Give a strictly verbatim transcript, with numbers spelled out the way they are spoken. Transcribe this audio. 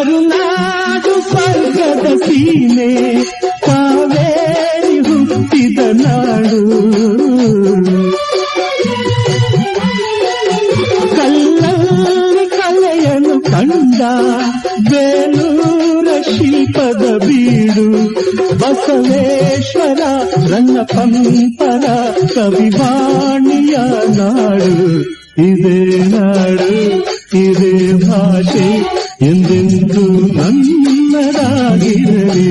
ಕರುನಾಡು ಸ್ವರ್ಗದ ಸೀಮೆ ಕಾವೇರಿ ಹುಟ್ಟಿದ ನಾಡು. ಕಲ್ಲಲ್ಲಿ ಕಲೆಯನ್ನು ಕಂಡ ಬೇಲೂರ ಶಿಲ್ಪದ ಬೀಡು. ಬಸವೇಶ್ವರ ರಂಗಪಂಪರ ಕವಿವಾಣಿಯ ನಾಡು. ಇದೇ ನಾಡು ಇದೇ ಭಾಷೆ ಎಂದೇ